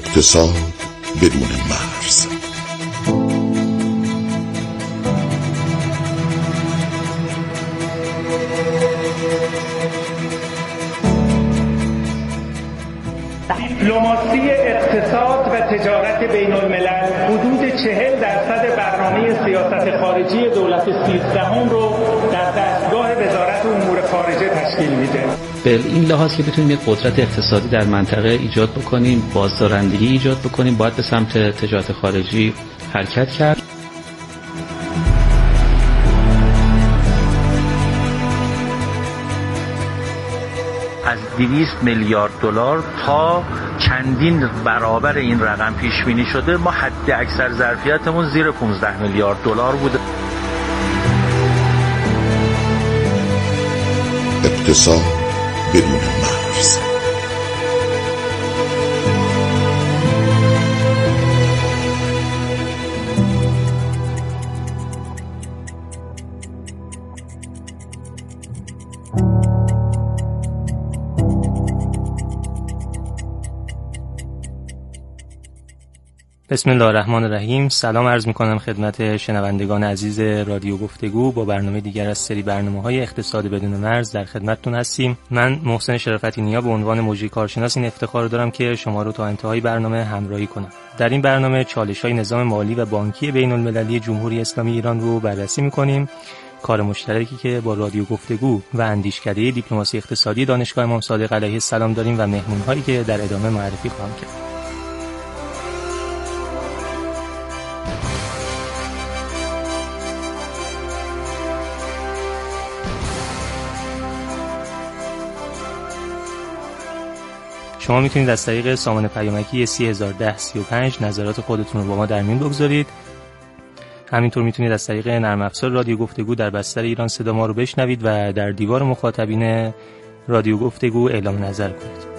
اقتصاد بدون مرز. دیپلماسی اقتصاد و تجارت بین الملل حدود 40% برنامه سیاست خارجی دولت 13 رو در دستگاه وزارت امور خارجه تشکیل میده. به این لحاظ که بتونیم یک قدرت اقتصادی در منطقه ایجاد بکنیم، بازدارندگی ایجاد بکنیم، باید به سمت تجارت خارجی حرکت کرد. از 200 میلیارد دلار تا چندین برابر این رقم پیش بینی شده. ما حد اکثر ظرفیتمون زیر 15 میلیارد دلار بوده. اقتصاد بدون مرز. بسم الله الرحمن الرحیم. سلام عرض میکنم خدمت شنوندگان عزیز رادیو گفتگو. با برنامه دیگر از سری برنامه‌های اقتصاد بدون مرز در خدمتتون هستیم. من محسن شرافتی نیا به عنوان مجری کارشناس این افتخار دارم که شما رو تا انتهای برنامه همراهی کنم. در این برنامه چالش‌های نظام مالی و بانکی بین‌المللی جمهوری اسلامی ایران رو بررسی میکنیم. کار مشترکی که با رادیو گفتگو و اندیشکده دیپلماسی اقتصادی دانشگاه امام صادق علیه السلام داریم و مهمون‌هایی که در ادامه معرفی خواهم کرد. شما میتونید از طریق سامانه پیامکی 301035 نظرات خودتون رو با ما در میون بگذارید. همینطور میتونید از طریق نرم افزار رادیو گفتگو در بستر ایران صدا ما رو بشنوید و در دیوار مخاطبین رادیو گفتگو اعلام نظر کنید.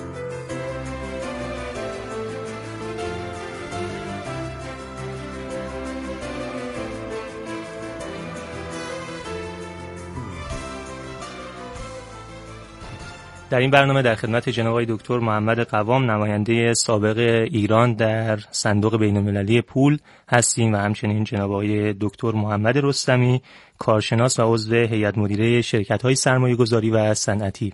در این برنامه در خدمت جناب آقای دکتر محمد قوام، نماینده سابق ایران در صندوق بین‌المللی پول هستیم و همچنین جناب آقای دکتر محمد رستمی، کارشناس و عضو هیئت مدیره شرکت‌های سرمایه‌گذاری و صنعتی.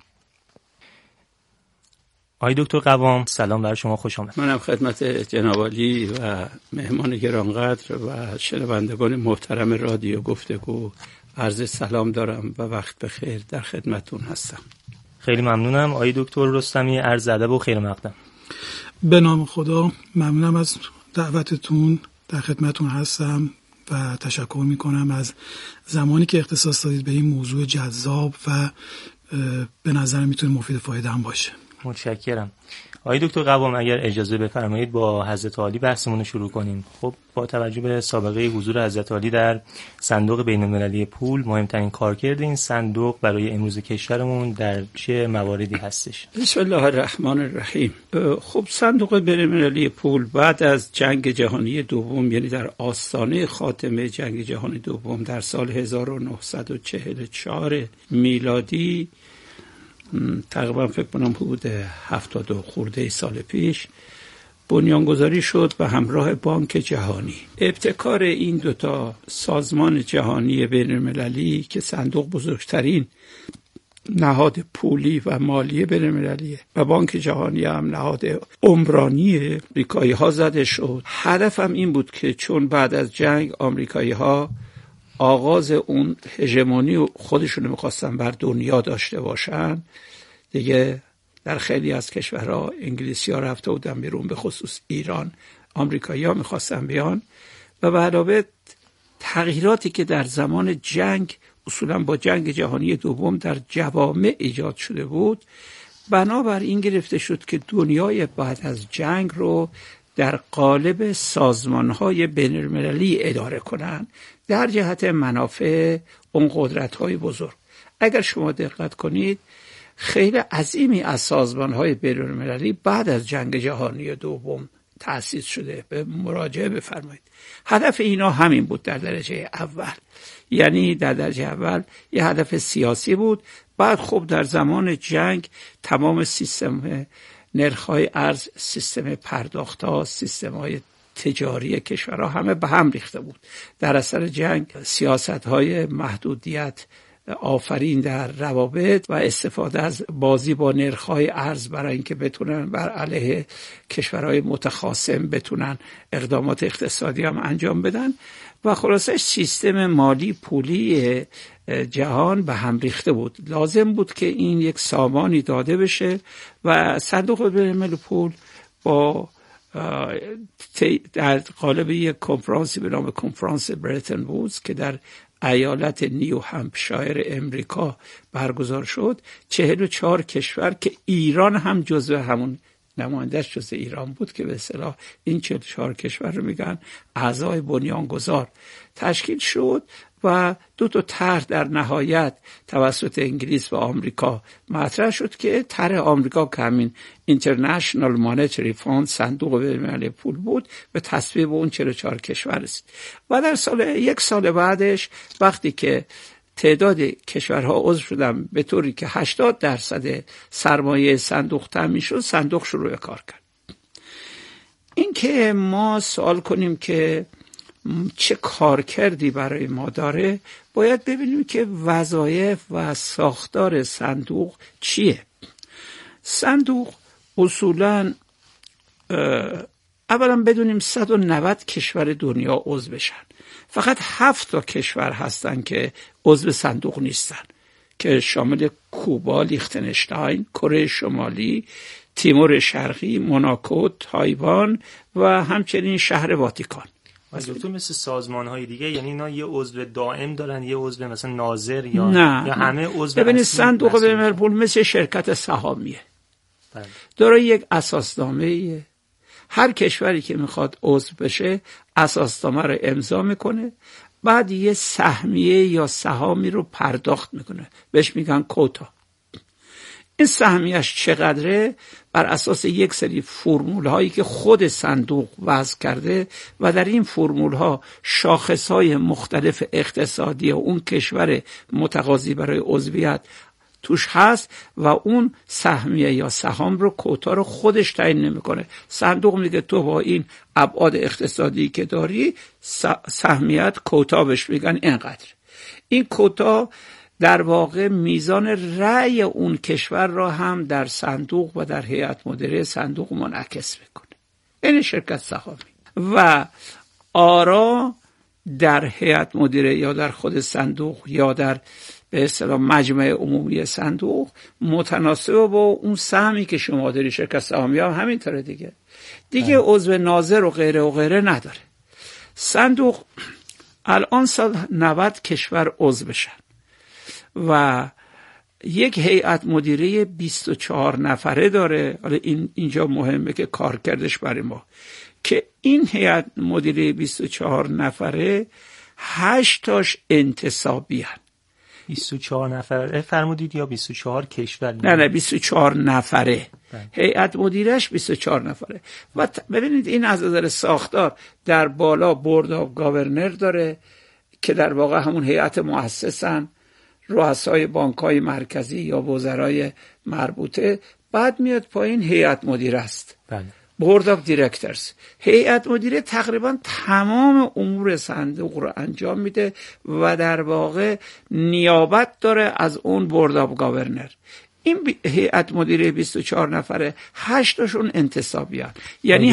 آقای دکتر قوام، سلام بر شما، خوش آمد. منم خدمت جناب عالی و مهمان گرانقدر و شنوندگان محترم رادیو گفتگو عرض سلام دارم و وقت بخیر، در خدمتون هستم. خیلی ممنونم. آقای دکتر رستمی، عرض ادب و خیر مقدم. به نام خدا، ممنونم از دعوتتون، در خدمتون هستم و تشکر میکنم از زمانی که اختصاص دادید به این موضوع جذاب و به نظر میتونه مفید فایده هم باشه. متشکرم. آقای دکتر قوام، اگر اجازه بفرمایید با حضرت عالی بحثمون رو شروع کنیم. خب با توجه به سابقه حضور حضرت عالی در صندوق بین‌المللی پول، مهمترین کارکرد این صندوق برای امروز کشورمون در چه مواردی هستش؟ بسم الله الرحمن الرحیم. خب صندوق بین‌المللی پول بعد از جنگ جهانی دوم، یعنی در آستانه خاتمه جنگ جهانی دوم در سال 1944 میلادی، تقریبا فکر کنم حدود 70 خورده سال پیش بنیانگذاری شد و همراه بانک جهانی. ابتکار این دوتا سازمان جهانی بین‌المللی که صندوق بزرگترین نهاد پولی و مالی بین‌المللیه و بانک جهانی هم نهاد عمرانی آمریکایی ها زده شد. هدفم این بود که چون بعد از جنگ آمریکایی ها آغاز اون هژمونی خودشون میخواستن بر دنیا داشته باشن، دیگه در خیلی از کشورها انگلیسی ها رفته بودن بیرون، به خصوص ایران آمریکایی ها میخواستن بیان و به علاوه تغییراتی که در زمان جنگ اصولا با جنگ جهانی دوم در جوامع ایجاد شده بود، بنابراین گرفته شد که دنیای بعد از جنگ رو در قالب سازمان‌های بین‌المللی اداره کنن در جهت منافع اون قدرت‌های بزرگ. اگر شما دقت کنید، خیلی عظیمی از سازمان‌های بین‌المللی بعد از جنگ جهانی دوم تأسیس شده. به مراجعه بفرمایید. هدف اینا همین بود در درجه اول، یعنی در درجه اول یه هدف سیاسی بود. بعد خب در زمان جنگ تمام سیستم نرخ‌های ارز، سیستم پرداخت‌ها، سیستم‌های تجاری کشورها همه به هم ریخته بود. در اثر جنگ سیاست‌های محدودیت آفرین در روابط و استفاده از بازی با نرخ‌های ارز برای اینکه بتونن بر علیه کشورهای متخاصم بتونن اقدامات اقتصادی هم انجام بدن و خلاصه سیستم مالی پولی جهان به هم ریخته بود. لازم بود که این یک سامانی داده بشه و صندوق بین‌المللی پول با در قالب یک کنفرانسی به نام کنفرانس برتن وودز که در ایالت نیو همپشایر امریکا برگزار شد، 44 کشور که ایران هم جزو همون نماینده‌اش جزو ایران بود که به اصطلاح این 44 کشور رو میگن اعضای بنیانگذار تشکیل شد و دو تا طرح در نهایت توسط انگلیس و آمریکا مطرح شد که طرح آمریکا که همین اینترنشنال مانیتری فاند صندوق بین‌المللی پول بود به تصویب اون 44 کشور رسید و در یک سال بعدش وقتی که تعداد کشورها عضو شدن به طوری که 80% سرمایه صندوق تامین شد، صندوق شروع کار کرد. این که ما سوال کنیم که چه کارکردی برای ما داره، باید ببینیم که وظایف و ساختار صندوق چیه. صندوق اصولاً اولا بدونیم 190 کشور دنیا عضو بشن. فقط 7 تا کشور هستن که عضو صندوق نیستن که شامل کوبا، لیختنشتاین، کره شمالی، تیمور شرقی، موناکو، تایوان و همچنین شهر واتیکان. دکتر مثل سازمان‌های دیگه، یعنی اینا یه عضو دائم دارن، یه عضو مثلا ناظر یا نه. یا همه عضو؟ ببینید صندوق بین‌المللی پول مثل شرکت سهامیه. داره یک اساسنامه، هر کشوری که میخواد عضو بشه اساسنامه رو امضا میکنه، بعد یه سهمیه یا سهامی رو پرداخت میکنه، بهش میگن کوتا. این سهمیش چقدره بر اساس یک سری فرمول هایی که خود صندوق وضع کرده و در این فرمول ها شاخص های مختلف اقتصادی اون کشور متقاضی برای عضویت توش هست و اون سهمیه یا سهام رو، کوتا رو خودش تعیین نمیکنه. صندوق میگه تو با این ابعاد اقتصادی که داری سهمیت کوتا بهش میگن اینقدر. این کوتا در واقع میزان رأی اون کشور را هم در صندوق و در هیئت مدیره صندوق منعکس میکنه. این شرکت سهامی و آرا در هیئت مدیره یا در خود صندوق یا در به اصطلاح مجمع عمومی صندوق متناسب با اون سهمی که شما داری. شرکت سهامی هم همینطوره دیگه عضو ناظر و غیره نداره. صندوق الان 90 کشور عضو بشن و یک هیئت مدیره 24 نفره داره. حالا اینجا مهمه که کارکردش برای ما که این هیئت مدیره 24 نفره 8 تاش انتصابی هن. 24 نفره فرمودید یا 24 کشور؟ نه 24 نفره. هیئت مدیرش 24 نفره و ببینید این از نظر ساختار در بالا بورد آف گاورنر داره که در واقع همون هیئت مؤسسن، رؤسای بانک‌های مرکزی یا وزرای مربوطه. بعد میاد پایین هیئت مدیره است، بورد آف دیرکتورز. هیئت مدیره تقریبا تمام امور صندوق رو انجام میده و در واقع نیابت داره از اون بورد آف گاورنر. این هیئت مدیره 24 نفره 8 تاشون انتصابی هستند، یعنی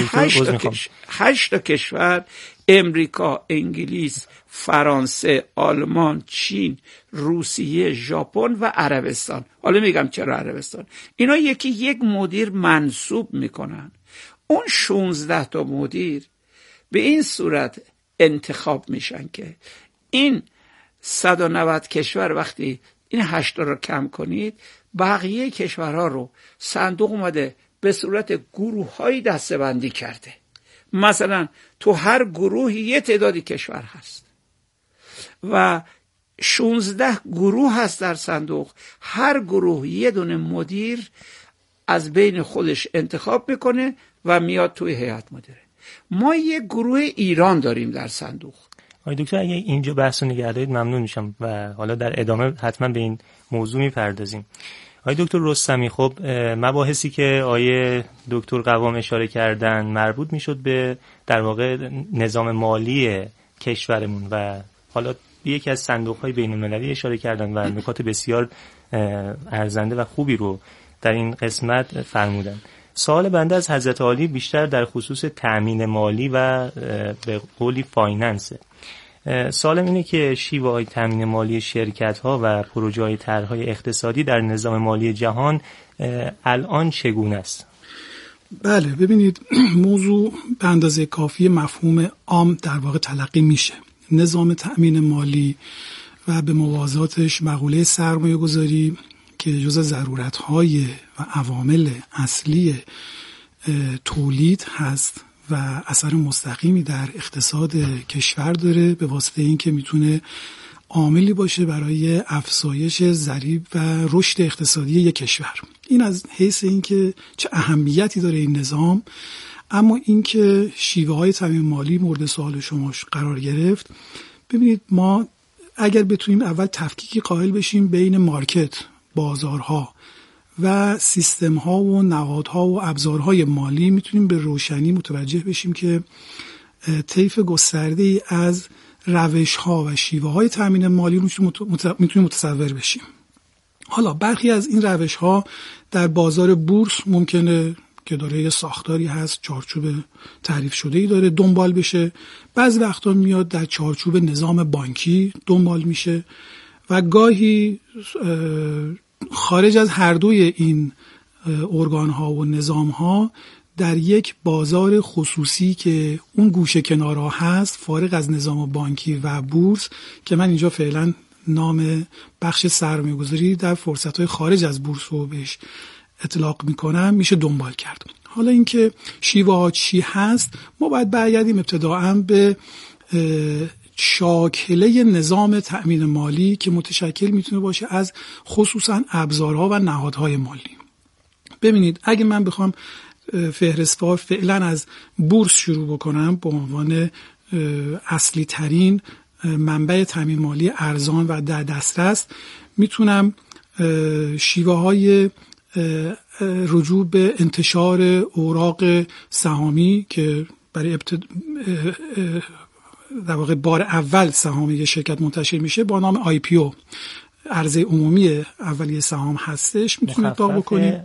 8 تا کشور، امریکا، انگلیس، فرانسه، آلمان، چین، روسیه، ژاپن و عربستان. حالا میگم چرا عربستان. اینا یکی یک مدیر منصوب میکنن. اون 16 تا مدیر به این صورت انتخاب میشن که این 190 کشور وقتی این 8 تا رو کم کنید، بقیه کشورها رو صندوق اومده به صورت گروه‌های دسته‌بندی کرده. مثلا تو هر گروهی یه تعدادی کشور هست و 16 گروه هست در صندوق. هر گروه یه دونه مدیر از بین خودش انتخاب میکنه و میاد توی هیئت مدیره. ما یه گروه ایران داریم در صندوق. آقای دکتر اگه اینجا بحثو نگه دارید ممنون میشم و حالا در ادامه حتما به این موضوع میپردازیم. آقای دکتر رستمی، خب مباحثی که آقای دکتر قوام اشاره کردن مربوط میشد به در واقع نظام مالی کشورمون و حالا یکی از صندوق‌های بین‌المللی اشاره کردن و نکات بسیار ارزنده و خوبی رو در این قسمت فرمودن. سوال بنده از حضرت عالی بیشتر در خصوص تأمین مالی و به قولی فایننسه. سوالم اینه که شیوه‌های تأمین مالی شرکت‌ها و پروژه‌های طرح‌های اقتصادی در نظام مالی جهان الان چگونه است؟ بله، ببینید موضوع به اندازه کافی مفهوم عام در واقع تلقی میشه. نظام تأمین مالی و به موازاتش مقوله سرمایه‌گذاری که جزء ضرورت‌های و عوامل اصلی تولید هست و اثر مستقیمی در اقتصاد کشور داره، به واسطه این که میتونه عاملی باشه برای افزایش ضریب و رشد اقتصادی یک کشور. این از حیث این که چه اهمیتی داره این نظام. اما این که شیوه‌های تأمین مالی مورد سوال شما قرار گرفت، ببینید ما اگر بتونیم اول تفکیکی قائل بشیم بین مارکت، بازارها و سیستم‌ها و نهادها و ابزارهای مالی، میتونیم به روشنی متوجه بشیم که طیف گسترده‌ای از روش‌ها و شیوه‌های تأمین مالی رو میتونیم متصور بشیم. حالا برخی از این روش‌ها در بازار بورس ممکنه که داره یه ساختاری هست، چارچوب تعریف شده‌ای داره دنبال بشه. بعضی وقتا میاد در چارچوب نظام بانکی دنبال میشه و گاهی خارج از هر دوی این ارگان‌ها و نظام‌ها در یک بازار خصوصی که اون گوشه کنارها هست، فارغ از نظام بانکی و بورس که من اینجا فعلا نام بخش سرمایه‌گذاری در فرصت‌های خارج از بورس رو بهش اطلاق میکنم، میشه دنبال کرد. حالا اینکه شیوه‌ها چی هست، ما باید برگردیم ابتداءً به شاکله نظام تأمین مالی که متشکل میتونه باشه از خصوصاً ابزارها و نهادهای مالی. ببینید اگه من بخوام فهرست‌وار فعلا از بورس شروع بکنم به عنوان اصلی ترین منبع تأمین مالی ارزان و در دسترس، میتونم شیوه‌های رجوع به انتشار اوراق سهامی که برای در واقع بار اول سهام یک شرکت منتشر میشه با نام IPO، عرضه عمومی اولیه سهام هستش، میتونید اطلاق بکنید.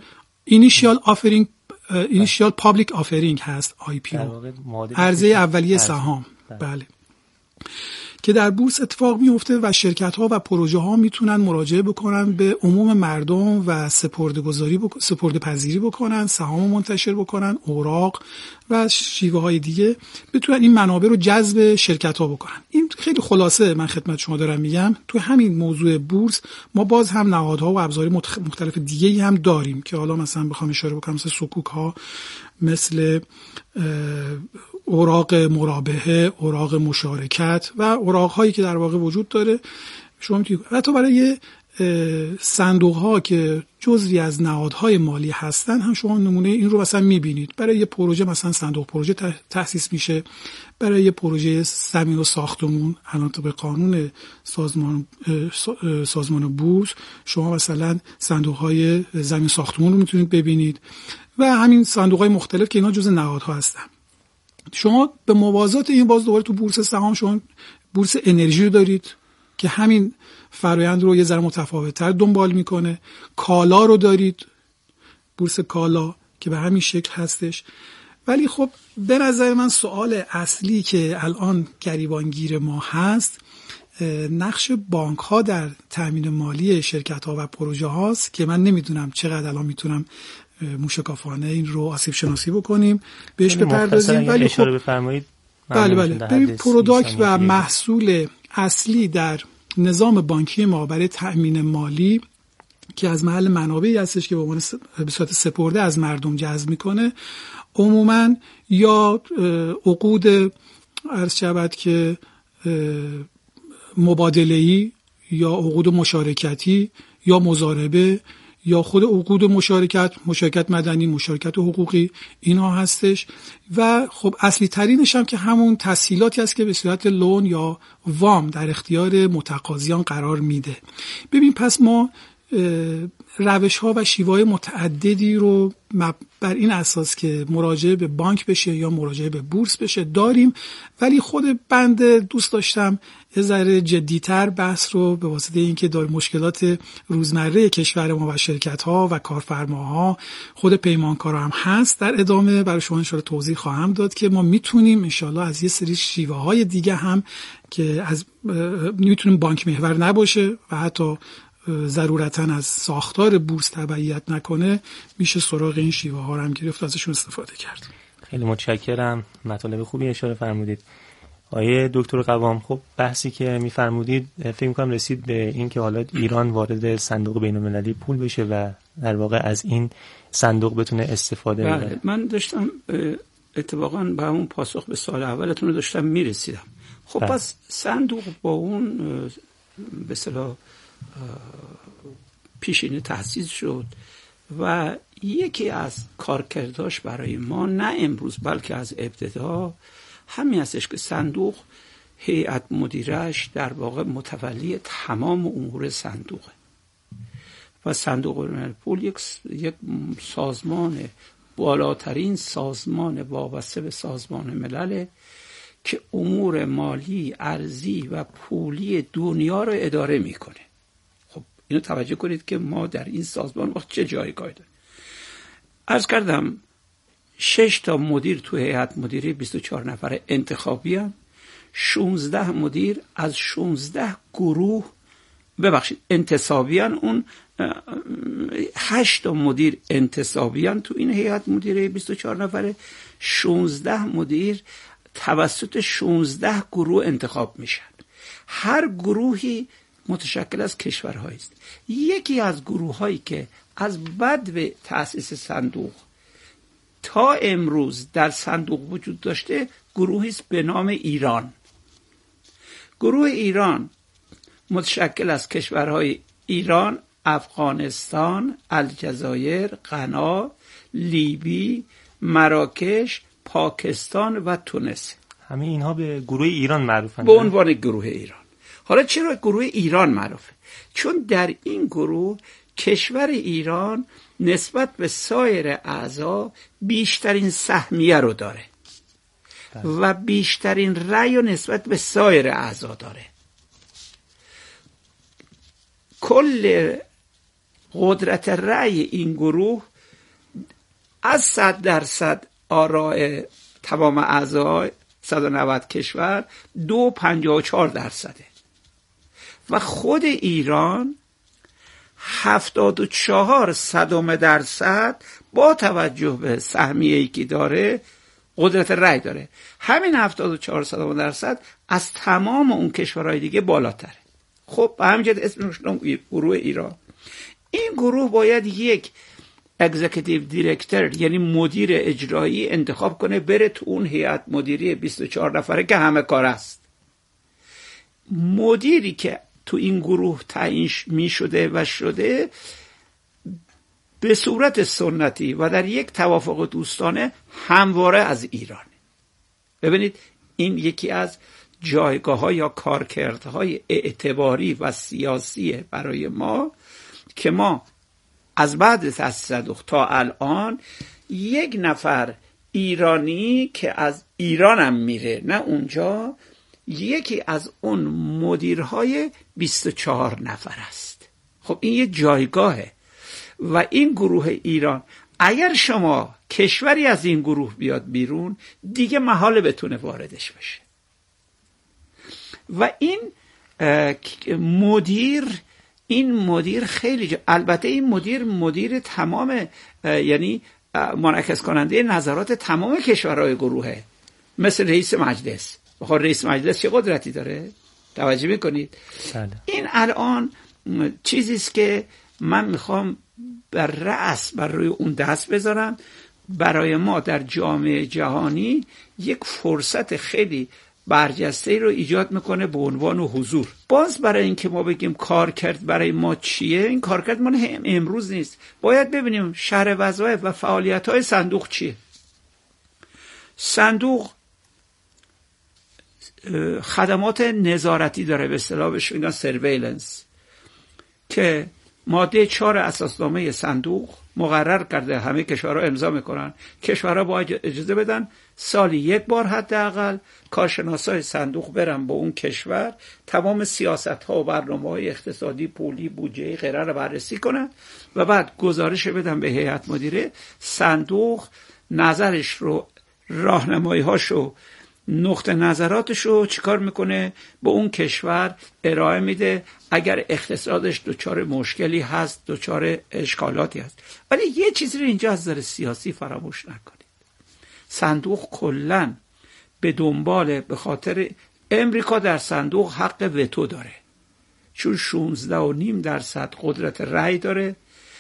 Initial Public Offering هست IPO، عرضه اولیه سهام. بله، که در بورس اتفاق میفته و شرکت‌ها و پروژه‌ها میتونن مراجعه بکنن به عموم مردم و سپرده‌پذیری بکنن، سهام منتشر بکنن، اوراق و شیوه‌های دیگه بتونن این منابع رو جذب شرکت‌ها بکنن. این خیلی خلاصه من خدمت شما دارم میگم. تو همین موضوع بورس ما باز هم نهادها و ابزار مختلف دیگه‌ای هم داریم که حالا مثلا بخوام اشاره بکنم، مثل سکوک‌ها، مثل اوراق مرابحه، اوراق مشارکت و اوراق هایی که در واقع وجود داره. شما میتونید حتی برای صندوق ها که جزئی از نهادهای مالی هستن هم شما نمونه این رو مثلا میبینید. برای یه پروژه مثلا صندوق پروژه تأسیس میشه، برای یه پروژه زمین و ساختمون الان طبق قانون سازمان بورس شما مثلا صندوق های زمین ساختمون رو میتونید ببینید و همین صندوق های مختلف که اینا جزء نهادها هستن. شما به موازات این باز دوباره تو بورس سهام شما بورس انرژی رو دارید که همین فرآیند رو یه ذره متفاوت‌تر دنبال میکنه. کالا رو دارید، بورس کالا که به همین شکل هستش. ولی خب به نظر من سوال اصلی که الان گریبانگیر ما هست نقش بانک ها در تأمین مالی شرکت ها و پروژه هاست که من نمیدونم چقدر الان میتونم موشکافانه این رو آسیب شناسی بکنیم بهش بپردازیم. ولی خب بفرمایید. بله ببین پروداکت و محصول اصلی در نظام بانکی ما برای تأمین مالی که از محل منابعی هستش که به صورت سپرده از مردم جذب میکنه، عموماً یا عقود عرض شود که مبادله‌ای یا عقود مشارکتی یا مضاربه یا خود عقود مشارکت مدنی، مشارکت حقوقی، اینها هستش. و خب اصلی ترینش هم که همون تسهیلاتی است که به صورت لون یا وام در اختیار متقاضیان قرار میده. ببین پس ما روش ها و شیوه متعددی رو بر این اساس که مراجعه به بانک بشه یا مراجعه به بورس بشه داریم، ولی خود بنده دوست داشتم یه ذره جدی‌تر بحث رو به واسطه اینکه داره مشکلات روزمره کشور ما و شرکت ها و کارفرماها، خود پیمانکارا هم هست، در ادامه برای شما انشاءالله توضیح خواهم داد که ما میتونیم انشاءالله از یه سری شیوه های دیگه هم که از میتونیم بانک محور نباشه و حتی ضرورتاً از ساختار بورس تبعیت نکنه، میشه سراغ این شیوه ها رو هم گرفت، ازشون استفاده کرد. خیلی متشکرم، مطالب خوبی اشاره فرمودید. آیه دکتر قوام، خب بحثی که میفرمودید فکر می‌کنم رسید به این که حالا ایران وارد صندوق بین‌المللی پول بشه و در واقع از این صندوق بتونه استفاده بکنه. من داشتم اتفاقاً به همون پاسخ به سوال اولتون رو داشتم میرسیدم. خب پس صندوق با اون به اصطلاح پیشینه تأسیس شد و یکی از کارکرداش برای ما نه امروز بلکه از ابتدا همین هستش که صندوق هیئت مدیرش در واقع متولی تمام امور صندوقه و صندوق بین‌المللی پول یک سازمان، بالاترین سازمان وابسته به سازمان ملل که امور مالی، ارزی و پولی دنیا رو اداره میکنه. خب اینو توجه کنید که ما در این سازمان وقت چه جایگاهی داریم. عرض کردم 6 تا مدیر تو هیئت مدیره 24 نفره انتخابی هم، 16 مدیر از 16 گروه انتصابی هم، اون 8 تا مدیر انتصابی هم تو این هیئت مدیره 24 نفره، 16 مدیر توسط 16 گروه انتخاب میشن. هر گروهی متشکل از کشورهایی است. یکی از گروه‌هایی که از بدو تأسیس صندوق تا امروز در صندوق وجود داشته گروهی است به نام ایران. گروه ایران متشکل از کشورهای ایران، افغانستان، الجزایر، غنا، لیبی، مراکش، پاکستان و تونس. همه اینها به گروه ایران معروفن. به عنوان گروه ایران. حالا چرا گروه ایران معروفه؟ چون در این گروه کشور ایران نسبت به سایر اعضا بیشترین سهمیه رو داره و بیشترین رأی رو نسبت به سایر اعضا داره. کل قدرت رأی این گروه از 100% آراء تمام اعضای 190 کشور 2.54% و خود ایران 74% با توجه به سهمیه‌ای که داره قدرت رأی داره. همین 74% از تمام اون کشورهای دیگه بالاتره. خب به همین جهت اسمش گروه ایران. این گروه باید یک اگزیکیتیو دیرکتور یعنی مدیر اجرایی انتخاب کنه بره تو اون هیئت مدیری 24 نفره که همه کار است. مدیری که تو این گروه تعیین می شده و شده به صورت سنتی و در یک توافق دوستانه همواره از ایران. ببینید این یکی از جایگاه‌ها یا کارکردهای اعتباری و سیاسی برای ما که ما از بعد تأسیس صندوق تا الان یک نفر ایرانی که از ایران هم میره نه اونجا، یکی از اون مدیرهای 24 نفر است. خب این یه جایگاهه و این گروه ایران اگر شما کشوری از این گروه بیاد بیرون دیگه محاله بتونه واردش بشه. و این مدیر خیلی البته این مدیر تمام یعنی منعکس کننده نظرات تمام کشورهای گروهه، مثل رئیس مجلس. بخور رئیس مجلس چه قدرتی داره؟ توجه میکنید؟ این الان چیزیست که من میخوام بر روی اون دست بذارم. برای ما در جامعه جهانی یک فرصت خیلی برجسته رو ایجاد میکنه به عنوان حضور. باز برای اینکه ما بگیم کارکرد برای ما چیه، این کارکرد ما امروز نیست. باید ببینیم شرح وظایف و فعالیت‌های صندوق چیه. صندوق خدمات نظارتی داره، به اصطلاح بهش میگن سرویلنس، که ماده 4 اساسنامه صندوق مقرر کرده همه کشورها امضا میکنن، کشورها باید اجازه بدن سالی یک بار حداقل کارشناسای صندوق برن با اون کشور تمام سیاست‌ها و برنامه‌های اقتصادی، پولی، بودجه غیره رو بررسی کنن و بعد گزارش بدن به هیئت مدیره. صندوق نظرش رو، راهنمایی‌هاشو، نقطه نظراتشو چیکار میکنه؟ به اون کشور ارائه میده اگر اقتصادش دچار مشکلی هست، دچار اشکالاتی هست. ولی یه چیزی رو اینجا از نظر سیاسی فراموش نکنید. صندوق کلاً به دنبال، به خاطر امریکا در صندوق حق وتو داره، چون 16.5% قدرت رأی داره.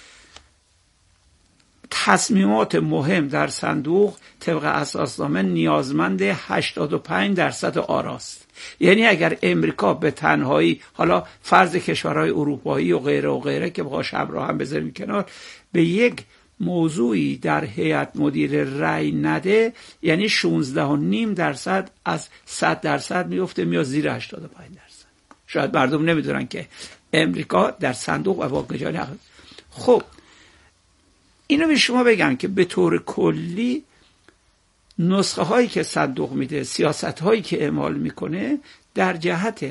تصمیمات مهم در صندوق طبق اساسنامه نیازمند 85% آراست. یعنی اگر امریکا به تنهایی، حالا فرض کشورهای اروپایی و غیره که باهاش همراه هم بذاریم کنار، به یک موضوعی در هیئت مدیره رأی نده، یعنی 16.5% از 100% میفته میاد زیر 85%. شاید مردم نمیدونن که امریکا در صندوق و بانک جهانی. خب اینو به شما بگم که به طور کلی نسخه هایی که صندوق میده، سیاست هایی که اعمال میکنه در جهت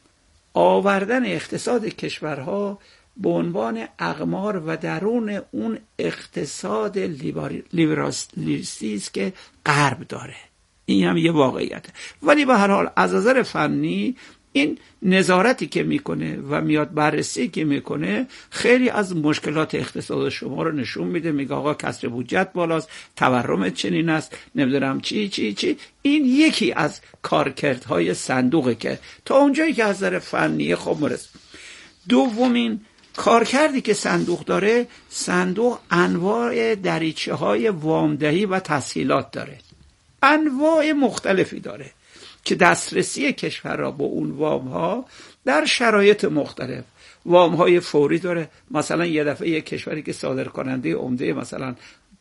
آوردن اقتصاد کشورها به عنوان اقمار و درون اون اقتصاد لیبرالیستی است که غرب داره. این هم یه واقعیته. ولی به هر حال از نظر فنی این نظارتی که میکنه و میاد بررسی که میکنه خیلی از مشکلات اقتصاد شما رو نشون میده. میگه آقا کسر بودجت بالاست، تورم چنین است، نمیدونم چی. این یکی از کارکردهای صندوقه که تا اونجایی که از نظر فنی خب مرس. دومین کارکردی که صندوق داره، صندوق انواع دریچه های وامدهی و تسهیلات داره، انواع مختلفی داره که دسترسی کشور را با اون وام ها در شرایط مختلف. وام های فوری داره، مثلا یه دفعه یک کشوری که صادر کننده عمده مثلا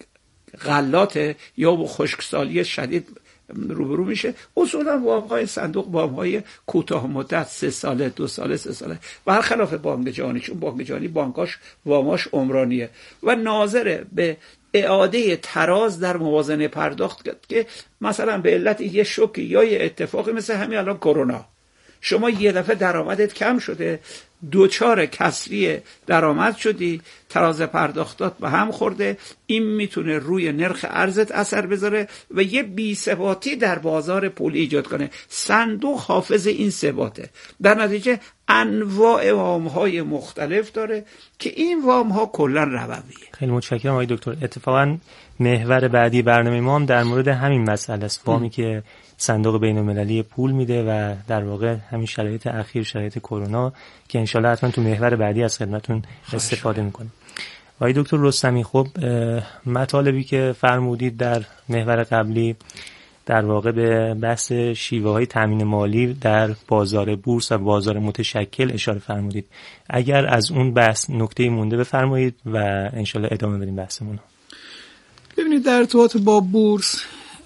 غلات یا با خشکسالی شدید روبرو میشه، اصولا وام های صندوق وام های کوتاه مدت 3 ساله، 2 ساله، 3 ساله، برخلاف بانک جهانی، چون بانک جهانی بانکاش واماش عمرانیه و ناظر به اعاده تراز در موازنه پرداخت که مثلا به علت یه شوک یا یه اتفاقی مثل همین الان کرونا شما یه دفعه درآمدت کم شده، دوچار کسری درآمد شدی، تراز پرداختات به هم خورده، این میتونه روی نرخ ارزت اثر بذاره و یه بی‌ثباتی در بازار پول ایجاد کنه. صندوق حافظ این ثباته. در نتیجه انواع وام‌های مختلف داره که این وام‌ها کلاً ربویه. خیلی متشکرم آقای دکتر. اتفاقاً محور بعدی برنامه ما هم در مورد همین مسئله است، وامی که صندوق بین‌المللی پول میده و در واقع همین شرایط اخیر، شرایط کرونا که انشالله حتما تو محور بعدی از خدمتون استفاده میکنیم. آقای دکتر رستمی، خب مطالبی که فرمودید در محور قبلی در واقع به بحث شیوه‌های تامین مالی در بازار بورس و بازار متشکل اشاره فرمودید. اگر از اون بحث نکته مونده بفرمایید و انشالله ادامه بدیم بحثمون. ببینید در ارتباط با بورس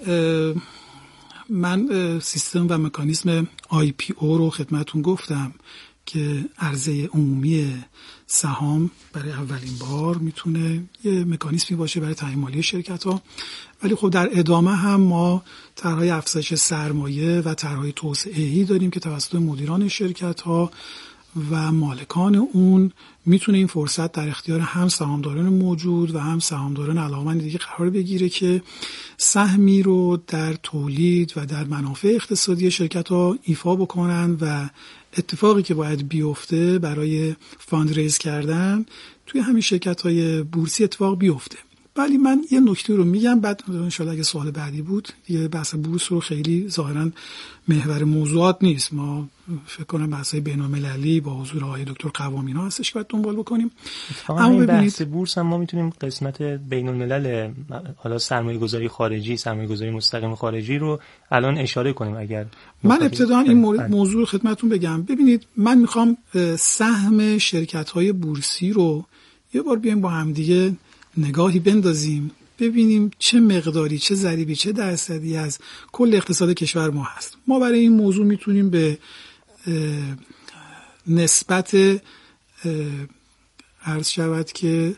من سیستم و مکانیزم IPO رو خدمتون گفتم که عرضه عمومی سهام برای اولین بار میتونه یه مکانیزمی باشه برای تعیین مالی شرکت ها. ولی خب در ادامه هم ما طرح‌های افزایش سرمایه و طرح‌های توسعه‌ای داریم که توسط مدیران شرکت ها و مالکان اون میتونه این فرصت در اختیار هم سهامداران موجود و هم سهامداران علاقه‌مند دیگه قرار بگیره که سهمی رو در تولید و در منافع اقتصادی شرکت ها ایفا بکنن و اتفاقی که باید بیفته برای فاندریز کردن توی همین شرکت های بورسی اتفاق بیفته. ولی من یه نکته رو میگم، بعد انشاءالله اگه سوال بعدی بود. یه بحث بورس رو خیلی ظاهرا محور موضوعات نیست، ما فکر کنم بحث‌های بین‌المللی با حضور آقای دکتر قوامین‌ها هستش که باید دنبال بکنیم. اما این بحث بورس هم ما میتونیم قسمت بین‌الملل، حالا سرمایه‌گذاری خارجی، سرمایه‌گذاری مستقیم خارجی رو الان اشاره کنیم. اگر من ابتداً این موضوع خدمتتون بگم. ببینید من میخوام سهم شرکت‌های بورسی رو یه بار بیایم با هم دیگه نگاهی بندازیم، ببینیم چه مقداری، چه ضریبی، چه درصدی از کل اقتصاد کشور ما هست. ما برای این موضوع میتونیم به نسبت عرض شود که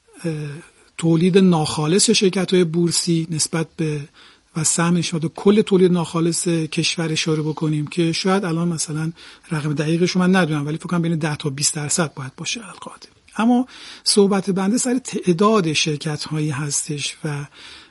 تولید ناخالص شرکت‌های بورسی نسبت به و سهم نسبت کل تولید ناخالص کشور اشاره بکنیم که شاید الان مثلا رقم دقیقش رو من ندونم، ولی فکر کنم بین 10 تا 20% باید باشه القاعده. اما صحبت بنده سر تعداد شرکت‌هایی هستش و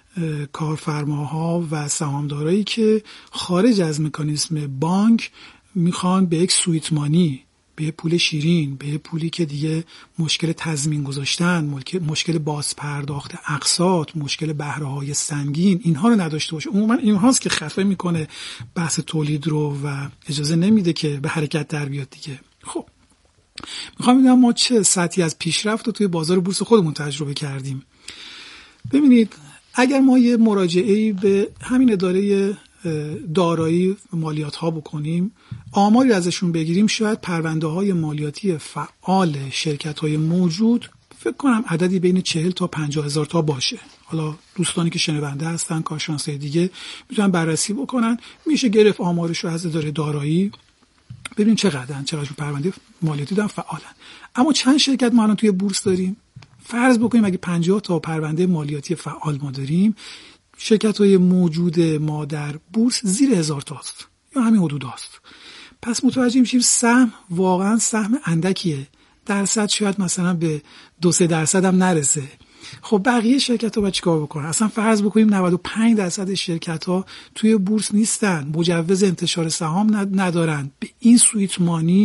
کارفرماها و سهامدارایی که خارج از مکانیزم بانک میخوان به یک سویت مانی، به پول شیرین، به پولی که دیگه مشکل تضمین گذاشتن، مشکل بازپرداخت اقساط، مشکل بهره‌های سنگین، اینها رو نداشته باشه. عموما این هاست که خفه میکنه بحث تولید رو و اجازه نمیده که به حرکت در بیاد دیگه. خب میخوام ببینم ما چه سطحی از پیشرفت رو توی بازار بورس خودمون تجربه کردیم. ببینید اگر ما یه مراجعه‌ای به همین اداره دارایی مالیات ها بکنیم، آماری ازشون بگیریم، شاید پرونده های مالیاتی فعال شرکت های موجود فکر کنم عددی بین 40 تا 50 هزار تا باشه. حالا دوستانی که شنونده هستن کارشناسای دیگه میتونن بررسی بکنن، میشه گرفت آمارش رو از اداره دارایی ببینیم چقدرن، چقدر پرونده مالیاتی دارن فعالن. اما چند شرکت ما الان توی بورس داریم؟ فرض بکنیم اگه 50 تا پرونده مالیاتی فعال ما داریم، شرکت‌های موجود ما در بورس زیر 1000 تاست یا همین حدود هست. پس متوجه میشیم سهم واقعا سهم اندکیه، درصد شاید مثلا به 2-3% هم نرسه. خب بقیه شرکت‌ها باید چیکار بکنن؟ اصلا فرض بکنیم 95% شرکت‌ها توی بورس نیستن، مجوز انتشار سهام ندارن، به این سویت مانی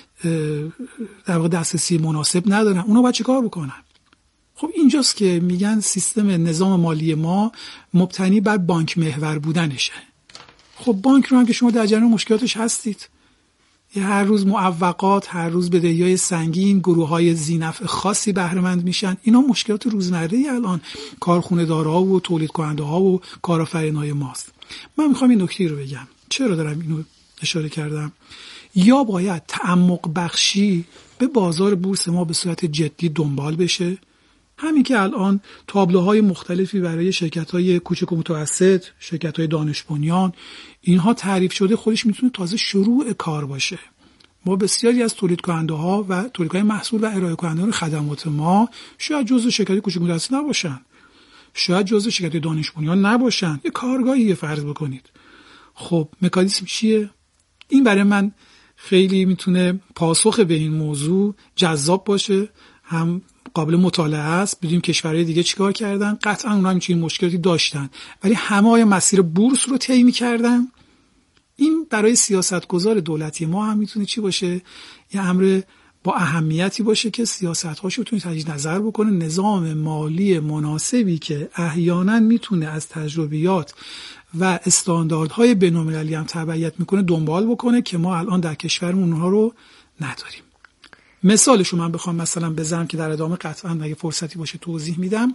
در واقع دسترسی مناسب ندارن. اونا باید چیکار بکنن؟ خب اینجاست که میگن سیستم نظام مالی ما مبتنی بر بانک محور بودنشه. خب بانک رو هم که شما در جریان مشکلاتش هستید، هر روز معوقات، هر روز بدهی‌های سنگین، گروه‌های ذی‌نفع خاصی بهره مند میشن. اینا مشکلات روزمره الان کارخونه دارها و تولید کننده ها و کارآفرین‌های ماست. من میخوام این نکته رو بگم. چرا دارم اینو اشاره کردم؟ یا باید تعمق بخشی به بازار بورس ما به صورت جدی دنبال بشه، همین که الان تابلوهای مختلفی برای شرکت‌های کوچک و متوسط، شرکت‌های دانش بنیان، اینها تعریف شده، خودش میتونه تازه شروع کار باشه. ما بسیاری از تولید کننده‌ها و تولید کننده محصول و ارائه کنندگان خدمات ما شاید جزء شرکت کوچک و متوسط نباشن، شاید جزء شرکت دانش بنیان نباشن، یه کارگاهی فرض بکنید. خب مکانیزم چیه؟ این برای من خیلی میتونه پاسخ به این موضوع جذاب باشه، هم قابل مطالعه است. بدونیم کشورهای دیگه چیکار کردن، قطعا اونها هم چنین مشکلاتی داشتن ولی همه مسیر بورس رو طی می‌کردن. این برای سیاستگزار دولتی ما هم میتونه چی باشه؟ یه امر با اهمیتی باشه که سیاست‌هاشو بتونه تجدید نظر بکنه، نظام مالی مناسبی که احیانا میتونه از تجربیات و استانداردهای بین‌المللی هم تبعیت میکنه دنبال بکنه که ما الان در کشورمون اونها رو نداریم. مثالشو من بخوام مثلا بزنم که در ادامه قطعا اگه فرصتی باشه توضیح میدم.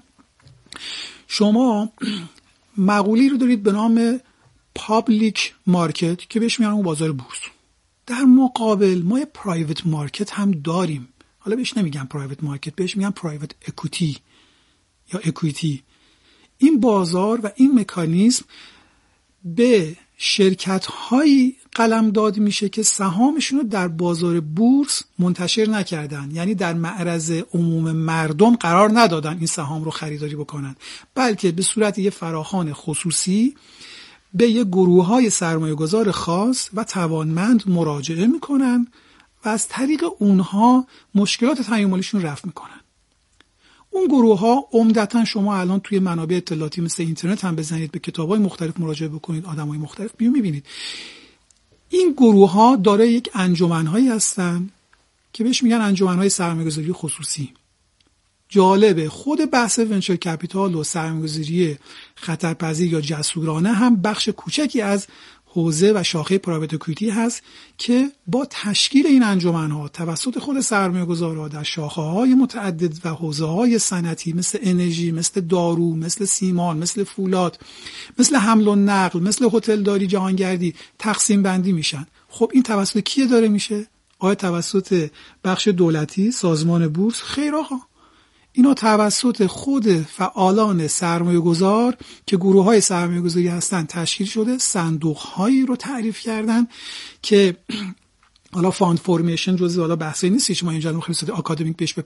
شما مقولی رو دارید به نام پابلیک مارکت که بهش میگن اون بازار بورس. در مقابل ما یه پرایوت مارکت هم داریم. حالا بهش نمیگن پرایوت مارکت، بهش میگن پرایوت اکویتی یا اکویتی. این بازار و این مکانیزم به شرکت‌هایی قلمداد میشه که سهامشون رو در بازار بورس منتشر نکردن، یعنی در معرض عموم مردم قرار ندادن این سهام رو خریداری بکنن، بلکه به صورت یه فراخوان خصوصی به یه گروه‌های سرمایه‌گذار خاص و توانمند مراجعه میکنن و از طریق اونها مشکلات تامین مالیشون رفع میکنن. اون گروه‌ها عمدتاً شما الان توی منابع اطلاعاتی مثل اینترنت هم بزنید، به کتاب‌های مختلف مراجعه بکنید، آدم‌های مختلف می‌بینید. این گروه‌ها دارای یک انجمن‌هایی هستن که بهش میگن انجمن‌های سرمایه‌گذاری خصوصی. جالبه خود بحث ونچر کپیتال و سرمایه‌گذاری خطرپذیر یا جسورانه هم بخش کوچکی از حوزه و شاخه پرایوت اکوئیتی هست که با تشکیل این انجمن‌ها توسط خود سرمایه‌گذارها در شاخه‌های متعدد و حوزه‌های صنعتی مثل انرژی، مثل دارو، مثل سیمان، مثل فولاد، مثل حمل و نقل، مثل هتلداری، جهانگردی تقسیم بندی میشن. خب این توسط کی داره میشه؟ آیا توسط بخش دولتی، سازمان بورس؟ خیر آقا، اینا توسط خود فعالان سرمایه‌گذار که گروه‌های سرمایه‌گذاری هستن تشکیل شده، صندوق‌هایی رو تعریف کردن که حالا فاند فرمیشن جزء حالا بحثی نیست، شما اینجا رو خیلی آکادمیک بهش